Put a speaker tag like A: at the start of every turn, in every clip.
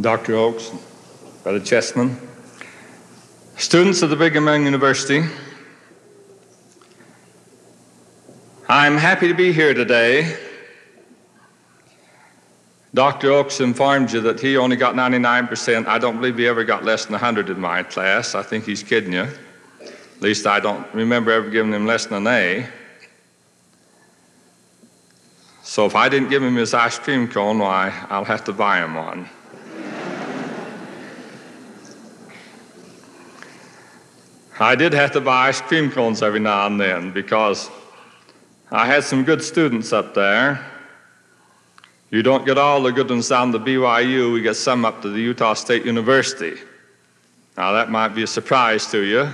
A: Dr. Oakes, Brother Chessman, students of the Brigham Young University, I'm happy to be here today. Dr. Oakes informed you that he only got 99%. I don't believe he ever got less than 100 in my class. I think he's kidding you. At least I don't remember ever giving him less than an A. So if I didn't give him his ice cream cone, why, I'll have to buy him one. I did have to buy ice cream cones every now and then because I had some good students up there. You don't get all the good ones down to BYU, we get some up to the Utah State University. Now that might be a surprise to you,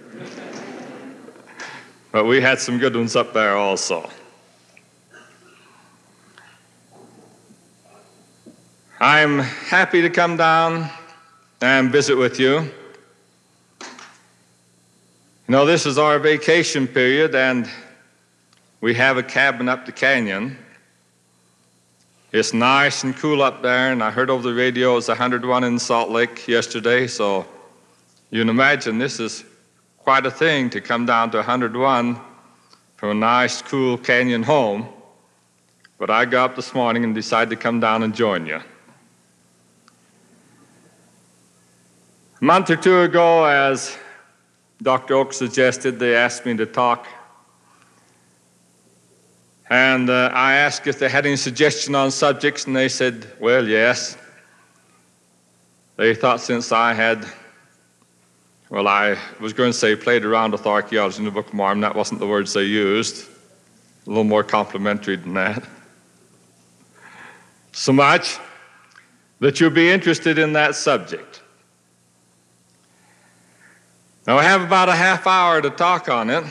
A: but we had some good ones up there also. I'm happy to come down and visit with you. You know, this is our vacation period, and we have a cabin up the canyon. It's nice and cool up there, and I heard over the radio it was 101 in Salt Lake yesterday, so you can imagine this is quite a thing to come down to 101 from a nice, cool canyon home. But I got up this morning and decided to come down and join you. A month or two ago, as Dr. Oakes suggested, they asked me to talk. And I asked if they had any suggestion on subjects, and they said, well, yes. They thought since I had, well, I was going to say played around with archaeology in the Book of Mormon. That wasn't the words they used. A little more complimentary than that. So much that you'll be interested in that subject. Now, I have about a half hour to talk on it.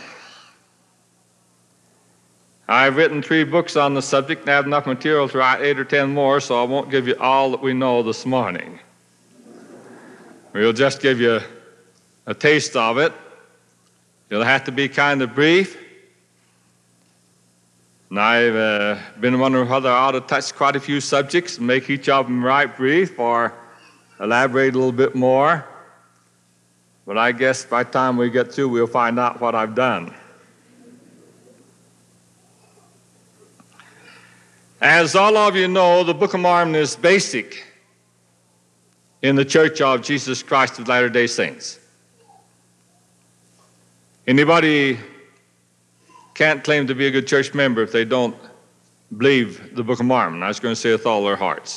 A: I've written 3 books on the subject and have enough material to write 8 or 10 more, so I won't give you all that we know this morning. We'll just give you a taste of it. It'll have to be kind of brief. And I've been wondering whether I ought to touch quite a few subjects and make each of them right brief or elaborate a little bit more. But I guess by the time we get through, we'll find out what I've done. As all of you know, the Book of Mormon is basic in the Church of Jesus Christ of Latter-day Saints. Anybody can't claim to be a good church member if they don't believe the Book of Mormon. I was going to say with all their hearts.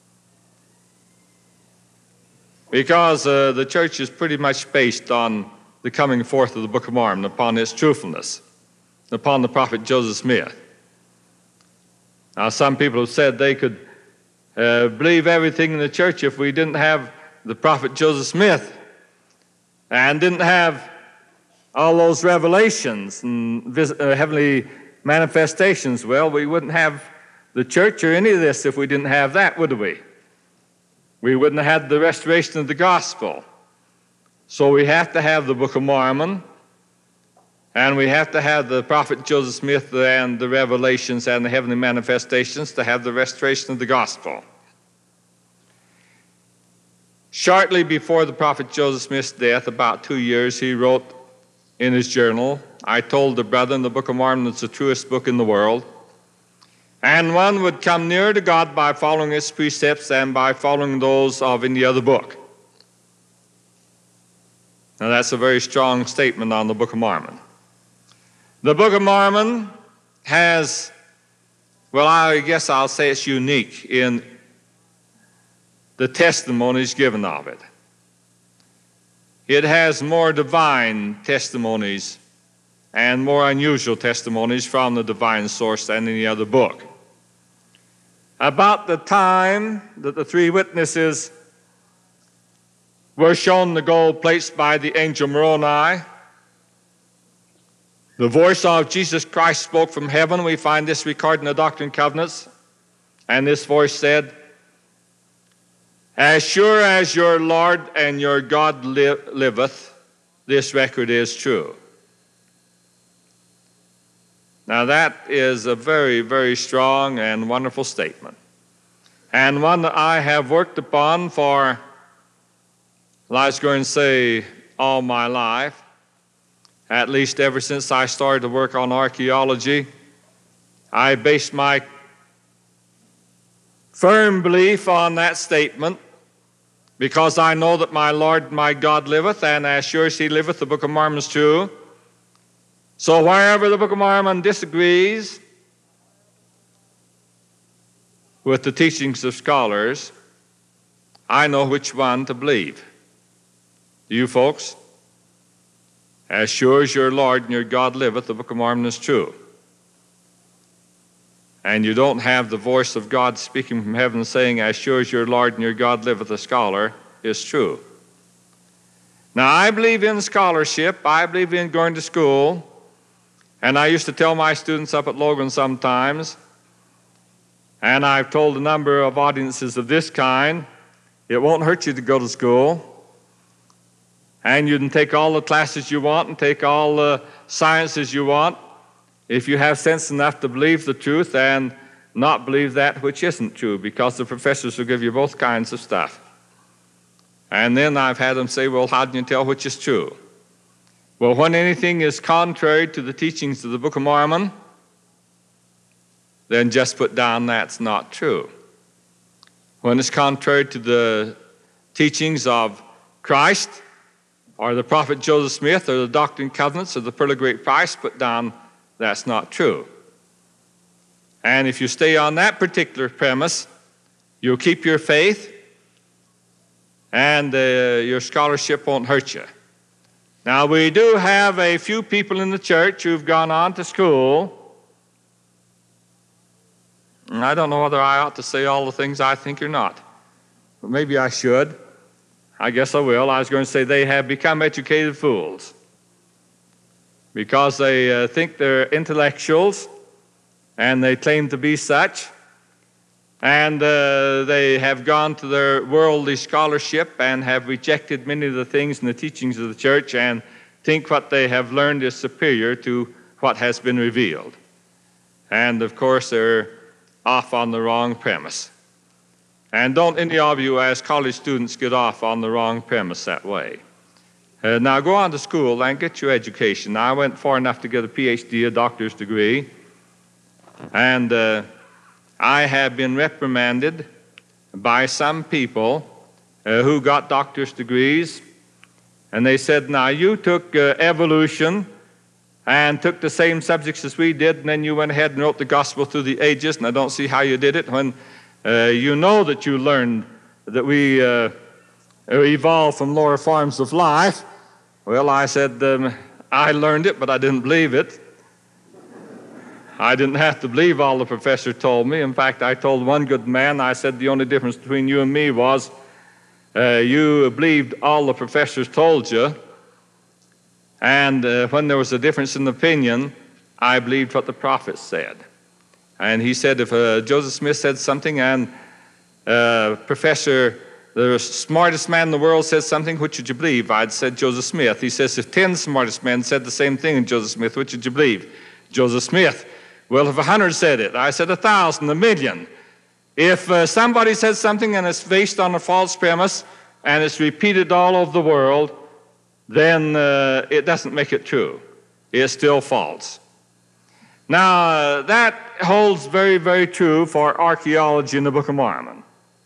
A: Because the church is pretty much based on the coming forth of the Book of Mormon, upon its truthfulness, upon the prophet Joseph Smith. Now, some people have said they could believe everything in the church if we didn't have the prophet Joseph Smith and didn't have all those revelations and heavenly manifestations. Well, we wouldn't have the church or any of this if we didn't have that, would we? We wouldn't have had the restoration of the gospel. So we have to have the Book of Mormon, and we have to have the prophet Joseph Smith and the revelations and the heavenly manifestations to have the restoration of the gospel. Shortly before the prophet Joseph Smith's death, about 2 years, he wrote in his journal, I told the brethren the Book of Mormon is the truest book in the world, and one would come nearer to God by following its precepts than by following those of any other book. Now that's a very strong statement on the Book of Mormon. The Book of Mormon has, well, I guess I'll say it's unique in the testimonies given of it. It has more divine testimonies and more unusual testimonies from the divine source than any other book. About the time that the 3 witnesses were shown the gold plates by the angel Moroni, the voice of Jesus Christ spoke from heaven. We find this recorded in the Doctrine and Covenants. And this voice said, as sure as your Lord and your God liveth, this record is true. Now that is a very, very strong and wonderful statement. and one that I have worked upon for, well, I was going to say all my life, at least ever since I started to work on archaeology. I based my firm belief on that statement, because I know that my Lord, my God liveth, and as sure as he liveth, the Book of Mormon is true. So wherever the Book of Mormon disagrees with the teachings of scholars, I know which one to believe. You folks, as sure as your Lord and your God liveth, the Book of Mormon is true. And you don't have the voice of God speaking from heaven saying, as sure as your Lord and your God liveth, the scholar is true. Now, I believe in scholarship. I believe in going to school. And I used to tell my students up at Logan sometimes, and I've told a number of audiences of this kind, it won't hurt you to go to school. And you can take all the classes you want and take all the sciences you want, if you have sense enough to believe the truth and not believe that which isn't true, because the professors will give you both kinds of stuff. And then I've had them say, well, how can you tell which is true? Well, when anything is contrary to the teachings of the Book of Mormon, then just put down that's not true. When it's contrary to the teachings of Christ, or the prophet Joseph Smith, or the Doctrine and Covenants, or the Pearl of Great Price, put down that's not true. And if you stay on that particular premise, you'll keep your faith, and your scholarship won't hurt you. Now, we do have a few people in the church who've gone on to school. And I don't know whether I ought to say all the things I think or not, but maybe I should. I guess I will. I was going to say they have become educated fools, because they think they're intellectuals, and they claim to be such, and they have gone to their worldly scholarship and have rejected many of the things in the teachings of the church and think what they have learned is superior to what has been revealed. And, of course, they're off on the wrong premise. And don't any of you as college students get off on the wrong premise that way. Now go on to school and get your education. Now, I went far enough to get a PhD, a doctor's degree, and I have been reprimanded by some people who got doctor's degrees, and they said, now you took evolution and took the same subjects as we did, and then you went ahead and wrote the gospel through the ages, and I don't see how you did it when you know that you learned that we evolved from lower forms of life. Well, I said, I learned it, but I didn't believe it. I didn't have to believe all the professor told me. In fact, I told one good man, I said, the only difference between you and me was you believed all the professors told you, and when there was a difference in opinion, I believed what the prophets said. And he said, if Joseph Smith said something and Professor, the smartest man in the world, said something, which would you believe? I'd said Joseph Smith. He says, if 10 smartest men said the same thing in Joseph Smith, which would you believe? Joseph Smith. Well, if 100 said it, I said 1,000, 1,000,000. If somebody says something and it's based on a false premise and it's repeated all over the world, then it doesn't make it true. It's still false. Now, that holds very, very true for archaeology in the Book of Mormon.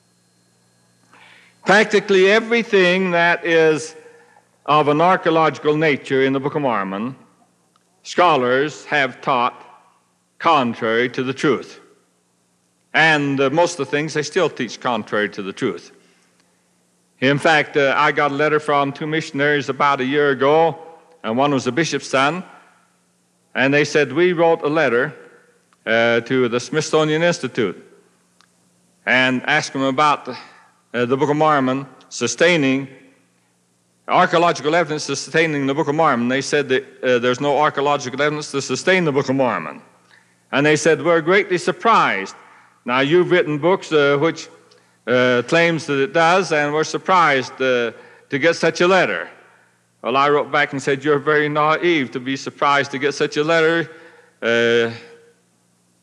A: Practically everything that is of an archaeological nature in the Book of Mormon, scholars have taught contrary to the truth. And most of the things they still teach contrary to the truth. In fact, I got a letter from two missionaries about a year ago, and one was a bishop's son, and they said, we wrote a letter to the Smithsonian Institute and asked them about the Book of Mormon sustaining archaeological evidence sustaining the Book of Mormon. They said that there's no archaeological evidence to sustain the Book of Mormon. And they said, we're greatly surprised. Now, you've written books which claims that it does, and we're surprised to get such a letter. Well, I wrote back and said, you're very naive to be surprised to get such a letter.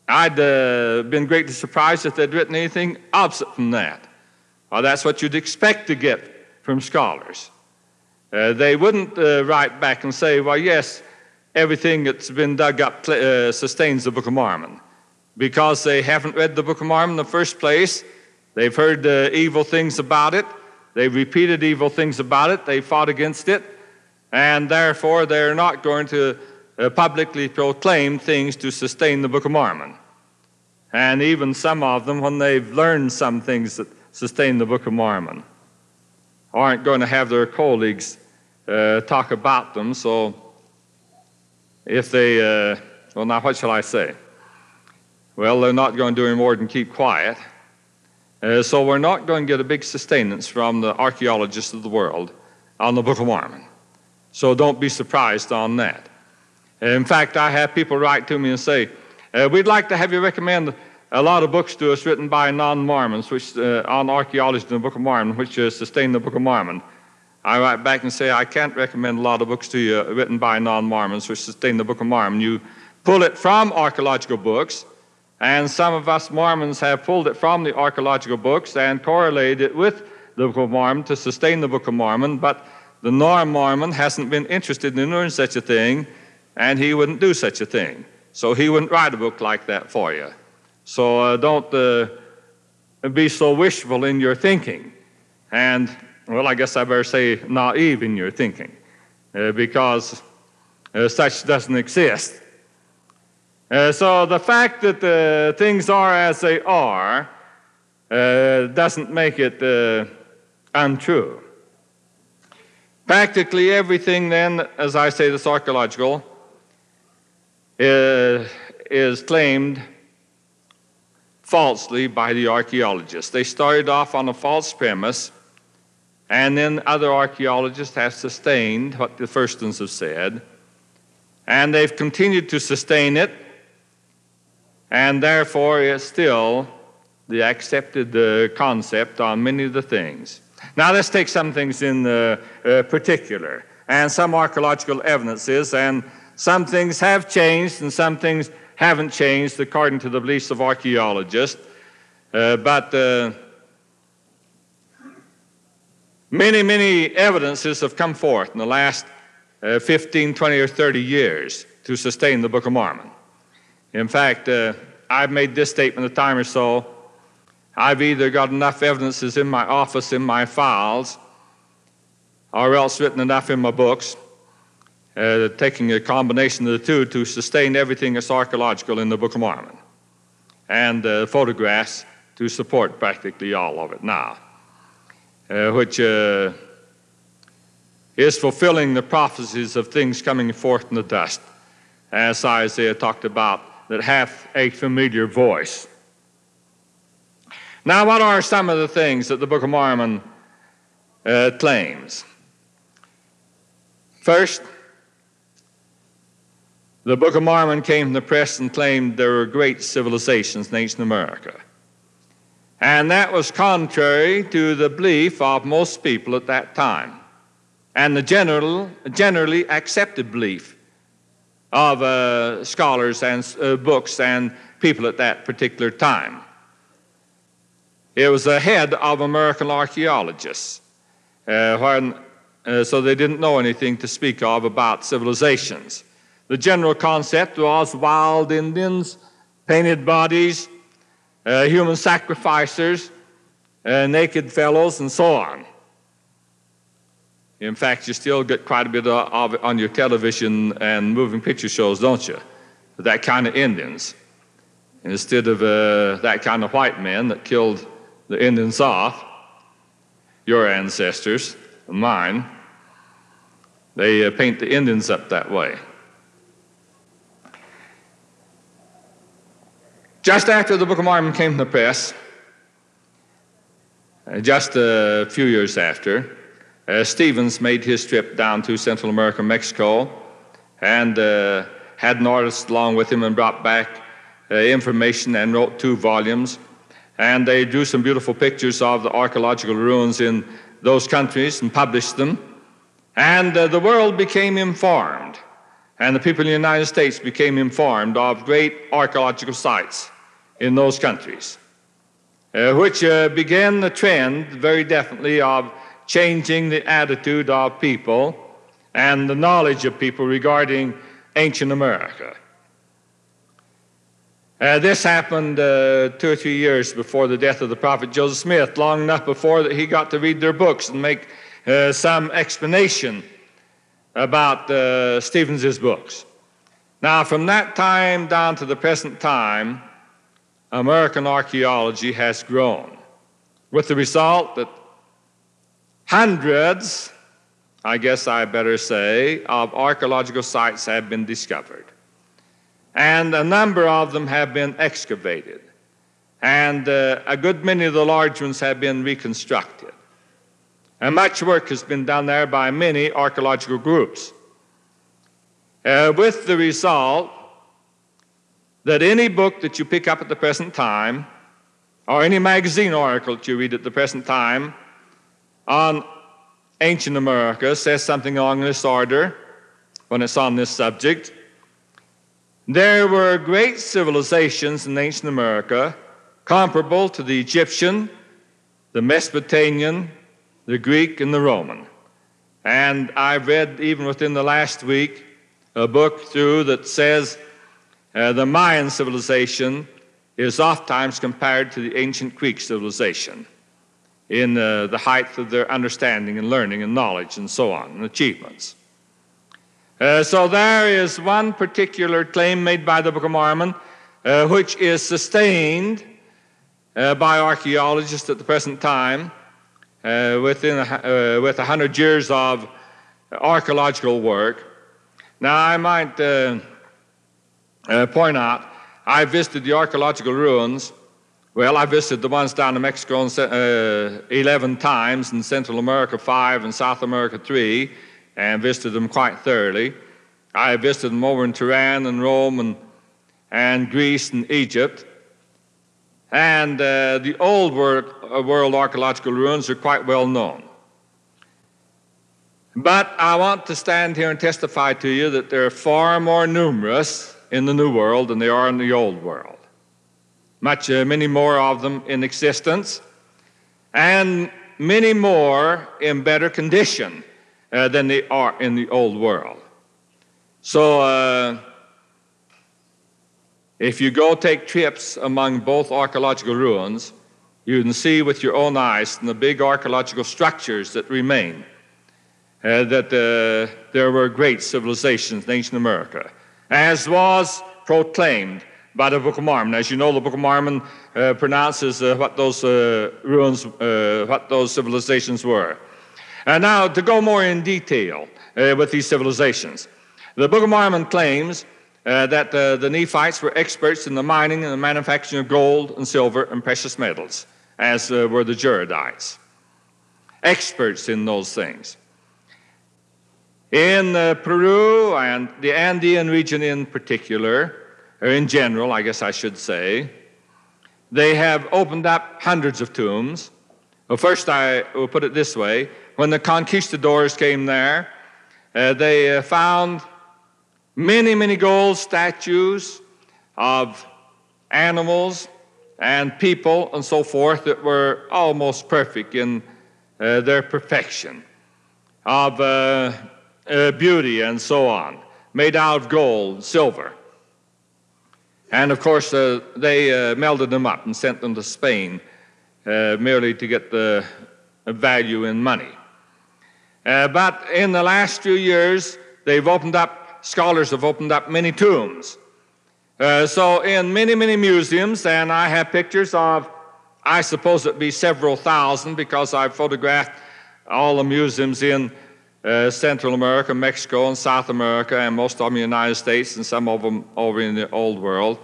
A: I'd been greatly surprised if they'd written anything opposite from that. Well, that's what you'd expect to get from scholars. They wouldn't write back and say, well, yes, everything that's been dug up sustains the Book of Mormon, because they haven't read the Book of Mormon in the first place. They've heard evil things about it. They've repeated evil things about it. They fought against it. And therefore, they're not going to publicly proclaim things to sustain the Book of Mormon. And even some of them, when they've learned some things that sustain the Book of Mormon, aren't going to have their colleagues talk about them. So if they, well, now what shall I say? Well, they're not going to do any more than keep quiet. So we're not going to get a big sustenance from the archaeologists of the world on the Book of Mormon. So don't be surprised on that. In fact, I have people write to me and say, we'd like to have you recommend a lot of books to us written by non-Mormons which, on archaeology in the Book of Mormon, which sustain the Book of Mormon. I write back and say, I can't recommend a lot of books to you written by non-Mormons which sustain the Book of Mormon. You pull it from archaeological books, and some of us Mormons have pulled it from the archaeological books and correlated it with the Book of Mormon to sustain the Book of Mormon, but the non-Mormon hasn't been interested in doing such a thing, and he wouldn't do such a thing. So he wouldn't write a book like that for you. So don't be so wishful in your thinking. And, well, I guess I better say naive in your thinking, because such doesn't exist. So the fact that things are as they are doesn't make it untrue. Practically everything then, as I say, that's archaeological, is claimed falsely by the archaeologists. They started off on a false premise, and then other archaeologists have sustained what the first ones have said, and they've continued to sustain it, and therefore it's still the accepted concept on many of the things. Now let's take some things in particular, and some archaeological evidences, and some things have changed and some things haven't changed according to the beliefs of archaeologists, but many evidences have come forth in the last 15, 20, or 30 years to sustain the Book of Mormon. In fact, I've made this statement a time or so. I've either got enough evidences in my office, in my files, or else written enough in my books, taking a combination of the two to sustain everything that's archaeological in the Book of Mormon, and photographs to support practically all of it now, which is fulfilling the prophecies of things coming forth in the dust, as Isaiah talked about, that hath a familiar voice. Now, what are some of the things that the Book of Mormon claims? First, the Book of Mormon came from the press and claimed there were great civilizations in ancient America. And that was contrary to the belief of most people at that time, and the generally accepted belief of scholars and books and people at that particular time. It was ahead of American archaeologists, so they didn't know anything to speak of about civilizations. The general concept was wild Indians, painted bodies, human sacrificers, naked fellows, and so on. In fact, you still get quite a bit of it on your television and moving picture shows, don't you? That kind of Indians. Instead of that kind of white men that killed the Indians off, your ancestors and mine, they paint the Indians up that way. Just after the Book of Mormon came from the press, just a few years after, Stevens made his trip down to Central America, Mexico, and had an artist along with him and brought back information and wrote 2 volumes. And they drew some beautiful pictures of the archaeological ruins in those countries and published them. And the world became informed and the people in the United States became informed of great archaeological sites in those countries, which began the trend very definitely of changing the attitude of people and the knowledge of people regarding ancient America. This happened 2 or 3 years before the death of the prophet Joseph Smith, long enough before that he got to read their books and make some explanation about Stevens's books. Now, from that time down to the present time, American archaeology has grown, with the result that hundreds, I guess I better say, of archaeological sites have been discovered. And a number of them have been excavated. And a good many of the large ones have been reconstructed. And much work has been done there by many archaeological groups, with the result that any book that you pick up at the present time, or any magazine article that you read at the present time on ancient America says something along this order when it's on this subject. There were great civilizations in ancient America comparable to the Egyptian, the Mesopotamian, the Greek, and the Roman. And I've read, even within the last week, a book through that says the Mayan civilization is oftentimes compared to the ancient Greek civilization in the height of their understanding and learning and knowledge and so on, and achievements. So there is one particular claim made by the Book of Mormon, which is sustained by archaeologists at the present time, with 100 years of archaeological work. Now, I might point out, I visited the archaeological ruins. Well, I visited the ones down in Mexico 11 times, in Central America 5, and South America 3, and visited them quite thoroughly. I visited them over in Tehran and Rome and Greece and Egypt. And the old world archaeological ruins are quite well known. But I want to stand here and testify to you that there are far more numerous in the New World than they are in the Old World. Many more of them in existence, and many more in better condition than they are in the Old World. So if you go take trips among both archaeological ruins, you can see with your own eyes and the big archaeological structures that remain that there were great civilizations in ancient America, as was proclaimed by the Book of Mormon. As you know, the Book of Mormon pronounces what those ruins, what those civilizations were. And now, to go more in detail with these civilizations, the Book of Mormon claims that the Nephites were experts in the mining and the manufacturing of gold and silver and precious metals, as were the Jaredites. Experts in those things. In Peru and the Andean region in particular, or in general, I guess I should say, they have opened up hundreds of tombs. Well, first, I will put it this way. When the conquistadors came there, they found many, many gold statues of animals and people and so forth that were almost perfect in their perfection of beauty and so on, made out of gold, silver. And of course, they melded them up and sent them to Spain merely to get the value in money. But in the last few years, scholars have opened up many tombs. So in many, many museums, and I have pictures of, I suppose it'd be several thousand, because I've photographed all the museums in Central America, Mexico, and South America, and most of them in the United States, and some of them over in the Old World.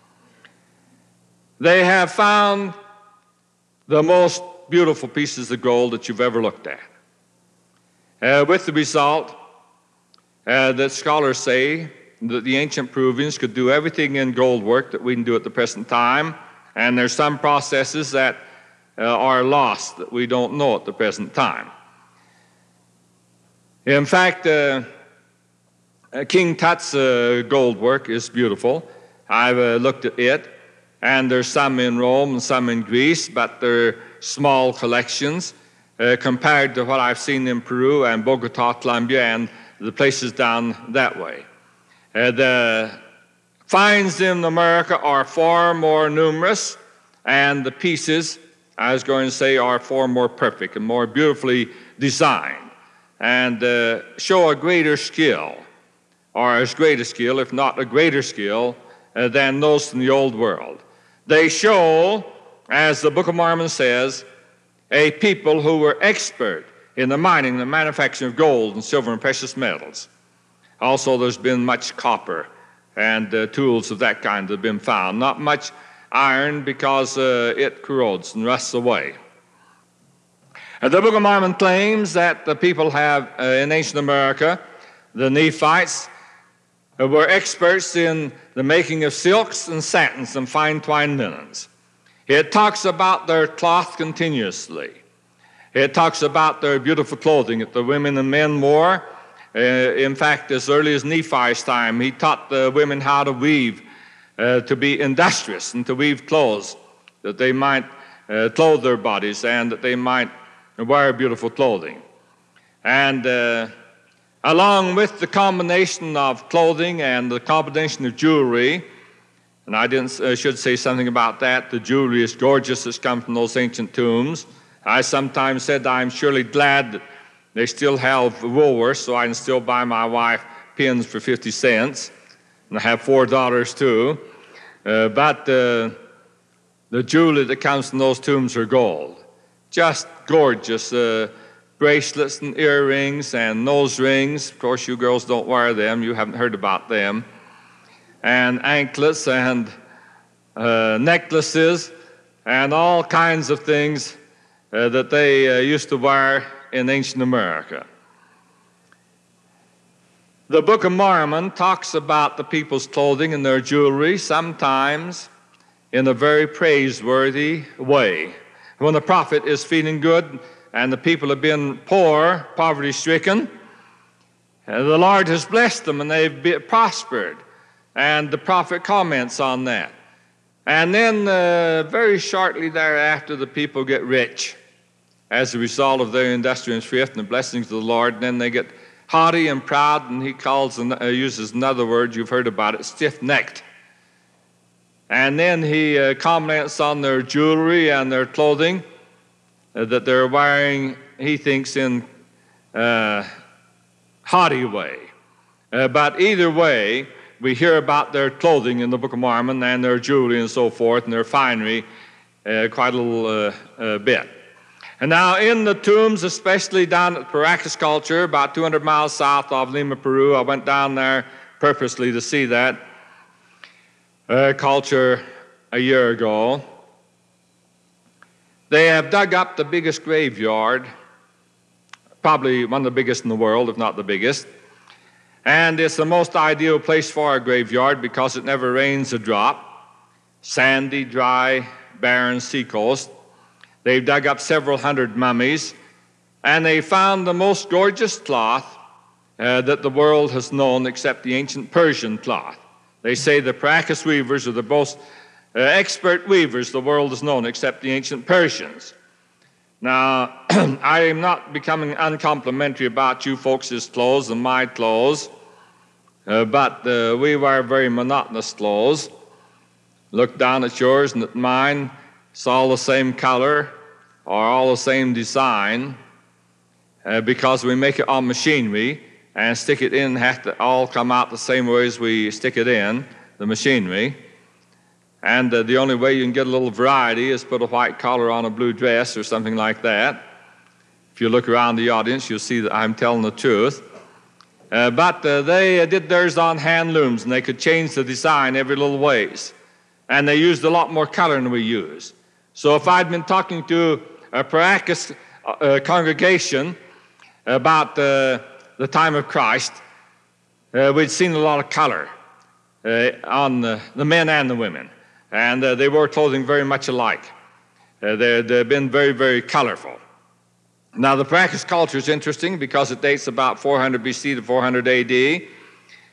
A: They have found the most beautiful pieces of gold that you've ever looked at, with the result that scholars say that the ancient Peruvians could do everything in gold work that we can do at the present time, and there's some processes that are lost that we don't know at the present time. In fact, King Tut's gold work is beautiful. I've looked at it, and there's some in Rome and some in Greece, but they're small collections compared to what I've seen in Peru and Bogota, Colombia, and the places down that way. The finds in America are far more numerous, and the pieces, I was going to say, are far more perfect and more beautifully designed, and show a greater skill, or as great a skill, if not a greater skill, than those in the old world. They show, as the Book of Mormon says, a people who were expert in the mining and the manufacturing of gold and silver and precious metals. Also, there's been much copper and tools of that kind that have been found. Not much iron because it corrodes and rusts away. The Book of Mormon claims that the people have, in ancient America, the Nephites, were experts in the making of silks and satins and fine twined linens. It talks about their cloth continuously. It talks about their beautiful clothing that the women and men wore. In fact, as early as Nephi's time, he taught the women how to weave, to be industrious and to weave clothes, that they might clothe their bodies and that they might wear beautiful clothing. And along with the combination of clothing and the combination of jewelry, and I should say something about that, the jewelry is gorgeous that's come from those ancient tombs. I sometimes said I'm surely glad that they still have Woolworths, so I can still buy my wife pins for 50 cents, and I have 4 daughters too. But the jewelry that comes from those tombs are gold. Just gorgeous bracelets and earrings and nose rings. Of course, you girls don't wear them. You haven't heard about them. And anklets and necklaces and all kinds of things that they used to wear in ancient America. The Book of Mormon talks about the people's clothing and their jewelry, sometimes in a very praiseworthy way. When the prophet is feeling good and the people have been poor, poverty-stricken, the Lord has blessed them and they've prospered. And the prophet comments on that. And then very shortly thereafter, the people get rich as a result of their industrial thrift and the blessings of the Lord. And then they get haughty and proud, and he uses another word, you've heard about it, stiff-necked. And then he comments on their jewelry and their clothing that they're wearing, he thinks, in haughty way. But either way, we hear about their clothing in the Book of Mormon and their jewelry and so forth and their finery quite a little bit. And now in the tombs, especially down at Paracas culture, about 200 miles south of Lima, Peru, I went down there purposely to see that culture a year ago. They have dug up the biggest graveyard, probably one of the biggest in the world, if not the biggest. And it's the most ideal place for a graveyard because it never rains a drop. Sandy, dry, barren seacoast. They've dug up several hundred mummies, and they found the most gorgeous cloth that the world has known except the ancient Persian cloth. They say the Paracas weavers are the most expert weavers the world has known except the ancient Persians. Now, I am not becoming uncomplimentary about you folks' clothes and my clothes, but we wear very monotonous clothes. Look down at yours and at mine. It's all the same color or all the same design because we make it on machinery and stick it in, have to all come out the same way as we stick it in, the machinery. And the only way you can get a little variety is put a white collar on a blue dress or something like that. If you look around the audience, you'll see that I'm telling the truth. But they did theirs on hand looms, and they could change the design every little ways. And they used a lot more color than we use. So if I'd been talking to a Paracas congregation about the time of Christ, we'd seen a lot of color on the men and the women. And they wore clothing very much alike. They've been very, very colorful. Now, the Paracas culture is interesting because it dates about 400 BC to 400 AD.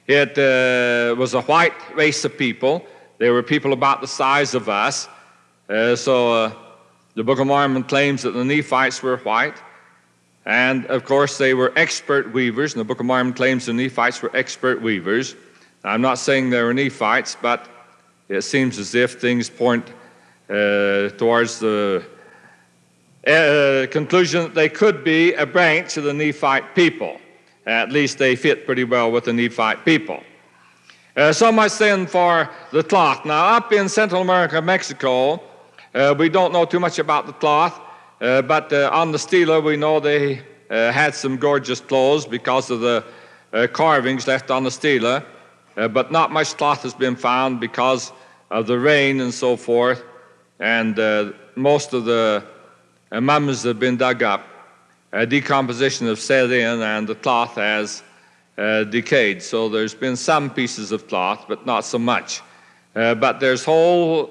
A: It was a white race of people. They were people about the size of us. So the Book of Mormon claims that the Nephites were white. And, of course, they were expert weavers, and the Book of Mormon claims the Nephites were expert weavers. I'm not saying they were Nephites, but it seems as if things point towards the conclusion that they could be a branch of the Nephite people. At least they fit pretty well with the Nephite people. So much then for the cloth. Now, up in Central America, Mexico, we don't know too much about the cloth, but on the stela we know they had some gorgeous clothes because of the carvings left on the stela, but not much cloth has been found because of the rain and so forth, and most of the mummies that have been dug up, decomposition has set in and the cloth has decayed. So there's been some pieces of cloth, but not so much. But there's whole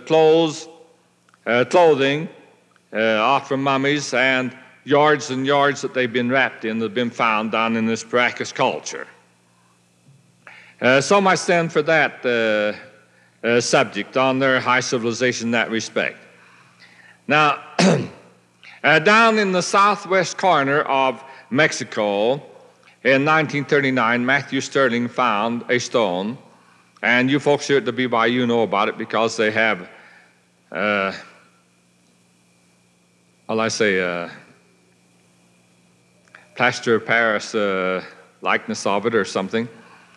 A: clothing off from mummies and yards that they've been wrapped in that have been found down in this Paracas culture. So much then for that subject on their high civilization in that respect. Now, down in the southwest corner of Mexico, in 1939, Matthew Sterling found a stone, and you folks here at the BYU know about it because they have, plaster of Paris likeness of it or something.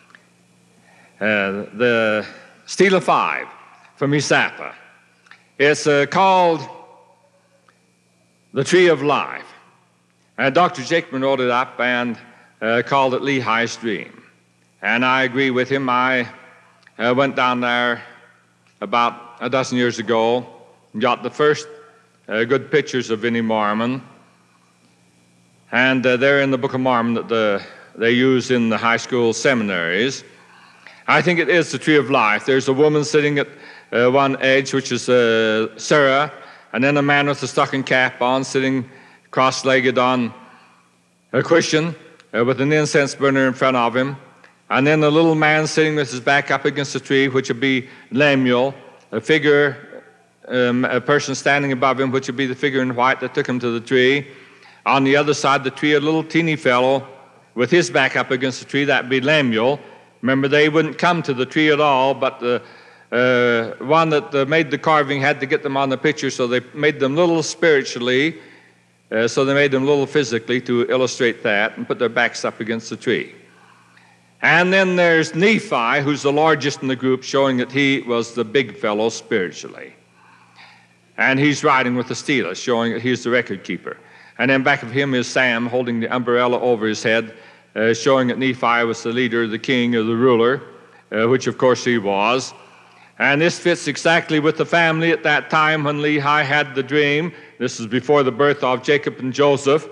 A: The Stela 5 from Isapa. It's called The Tree of Life. And Dr. Jakeman wrote it up and called it Lehi's Dream. And I agree with him. I went down there about a dozen years ago and got the first good pictures of any Mormon. And they're in the Book of Mormon that they use in the high school seminaries. I think it is the Tree of Life. There's a woman sitting at one edge, which is Sarah, and then a man with a stocking cap on, sitting cross-legged on a cushion with an incense burner in front of him, and then a little man sitting with his back up against a tree, which would be Lemuel, a figure, a person standing above him, which would be the figure in white that took him to the tree. On the other side of the tree, a little teeny fellow with his back up against the tree, that would be Lemuel. Remember, they wouldn't come to the tree at all, but the one that made the carving had to get them on the picture, so they made them little spiritually, so they made them little physically to illustrate that and put their backs up against the tree. And then there's Nephi, who's the largest in the group, showing that he was the big fellow spiritually. And he's riding with the stela, showing that he's the record keeper. And then back of him is Sam holding the umbrella over his head, showing that Nephi was the leader, the king, or the ruler, which of course he was. And this fits exactly with the family at that time when Lehi had the dream. This is before the birth of Jacob and Joseph.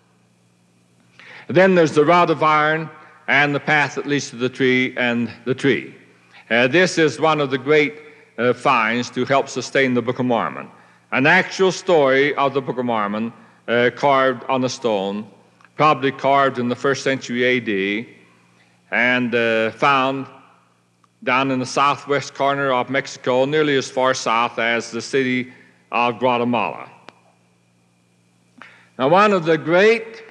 A: Then there's the rod of iron and the path that leads to the tree and the tree. This is one of the great finds to help sustain the Book of Mormon. An actual story of the Book of Mormon carved on a stone, probably carved in the 1st century A.D., and found down in the southwest corner of Mexico, nearly as far south as the city of Guatemala. Now, one of the great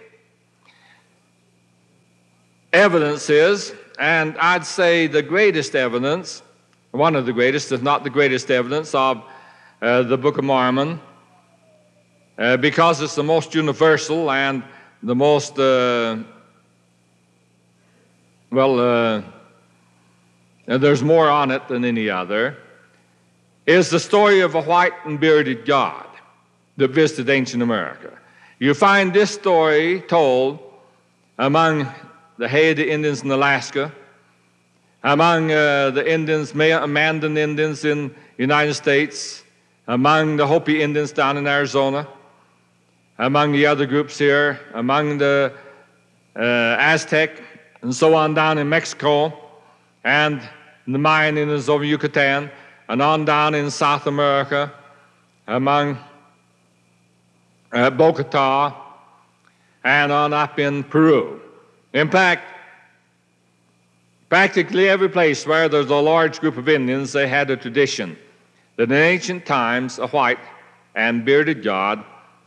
A: evidences, and I'd say the greatest evidence, one of the greatest, if not the greatest evidence of the Book of Mormon, because it's the most universal and the most, there's more on it than any other, is the story of a white and bearded God that visited ancient America. You find this story told among the Haida Indians in Alaska, among the Indians, Mandan Indians in the United States, among the Hopi Indians down in Arizona, among the other groups here, among the Aztec, and so on down in Mexico, and the Mayan Indians over Yucatan, and on down in South America, among Bogota, and on up in Peru. In fact, Practically every place where there's a large group of Indians, they had a tradition that in ancient times a white and bearded god,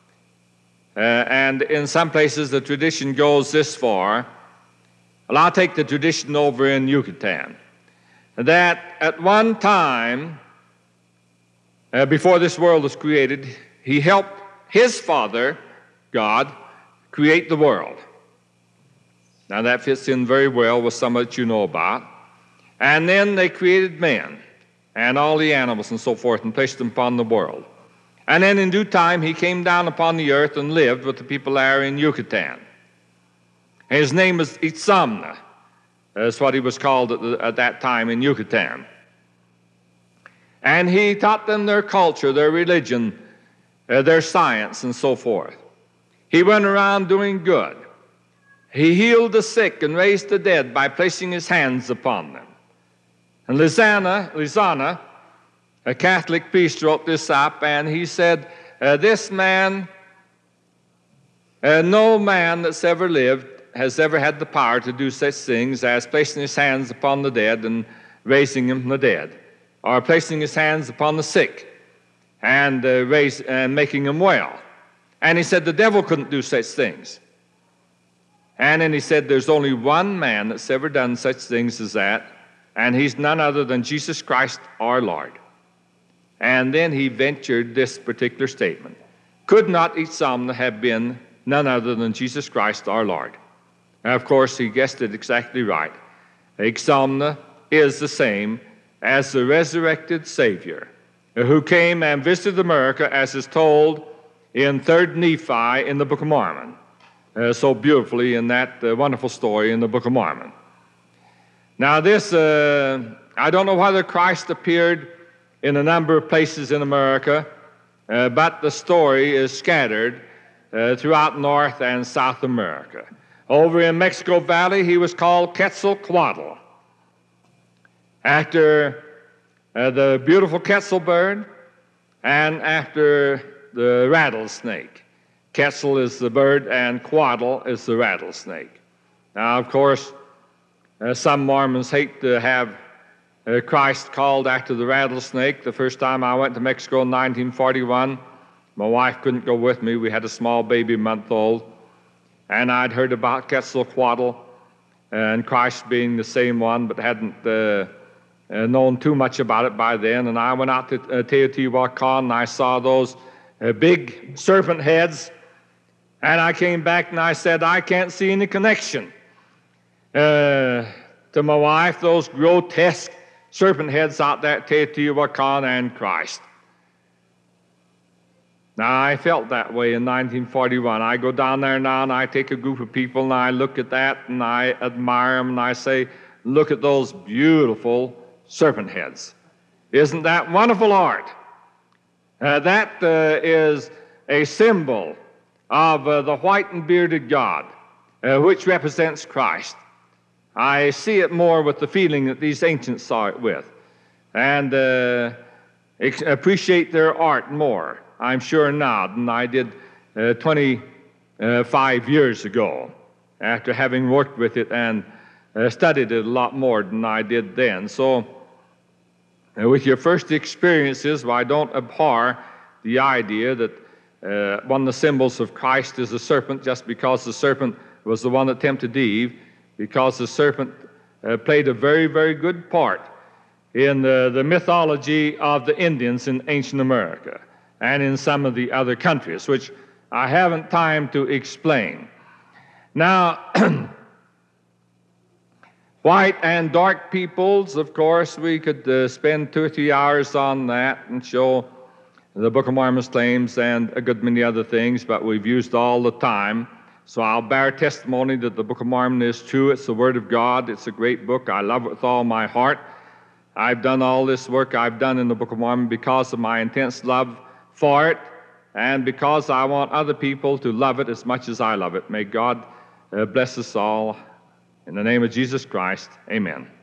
A: and in some places the tradition goes this far. Well, I'll take the tradition over in Yucatan, that at one time, before this world was created, he helped his father, God, create the world. Now that fits in very well with some that you know about. And then they created man and all the animals and so forth and placed them upon the world. And then in due time he came down upon the earth and lived with the people there in Yucatan. His name is Itzamna. That's what he was called at that time in Yucatan. And he taught them their culture, their religion, their science, and so forth. He went around doing good. He healed the sick and raised the dead by placing his hands upon them. And Lizana, a Catholic priest, wrote this up, and he said, this man, no man that's ever lived has ever had the power to do such things as placing his hands upon the dead and raising them from the dead, or placing his hands upon the sick and making them well. And he said the devil couldn't do such things. And then he said there's only one man that's ever done such things as that, and he's none other than Jesus Christ our Lord. And then he ventured this particular statement: could not Itzamna have been none other than Jesus Christ our Lord? And of course, he guessed it exactly right. Itzamna is the same as the resurrected Savior who came and visited America, as is told in 3rd Nephi in the Book of Mormon, so beautifully in that wonderful story in the Book of Mormon. Now this, I don't know whether Christ appeared in a number of places in America, but the story is scattered throughout North and South America. Over in Mexico Valley, he was called Quetzalcoatl, after the beautiful Quetzal bird and after the rattlesnake. Quetzal is the bird and Coatl is the rattlesnake. Now, of course, some Mormons hate to have Christ called after the rattlesnake. The first time I went to Mexico in 1941, my wife couldn't go with me. We had a small baby, month-old, and I'd heard about Quetzalcoatl and Christ being the same one, but hadn't known too much about it by then. And I went out to Teotihuacan, and I saw those big serpent heads, and I came back and I said, I can't see any connection to my wife, those grotesque serpent heads out there at Teotihuacan and Christ. Now, I felt that way in 1941. I go down there now and I take a group of people and I look at that and I admire them and I say, look at those beautiful serpent heads. Isn't that wonderful art? That is a symbol of the white and bearded God, which represents Christ. I see it more with the feeling that these ancients saw it with, and appreciate their art more, I'm sure now, than I did 25 years ago, after having worked with it and studied it a lot more than I did then. So, with your first experiences, well, I don't abhor the idea that one of the symbols of Christ is a serpent, just because the serpent was the one that tempted Eve, because the serpent played a very, very good part in the mythology of the Indians in ancient America and in some of the other countries, which I haven't time to explain. Now, white and dark peoples, of course, we could spend 2 or 3 hours on that and show the Book of Mormon's claims and a good many other things, but we've used all the time. So I'll bear testimony that the Book of Mormon is true. It's the Word of God. It's a great book. I love it with all my heart. I've done all this work I've done in the Book of Mormon because of my intense love for it and because I want other people to love it as much as I love it. May God bless us all. In the name of Jesus Christ, amen.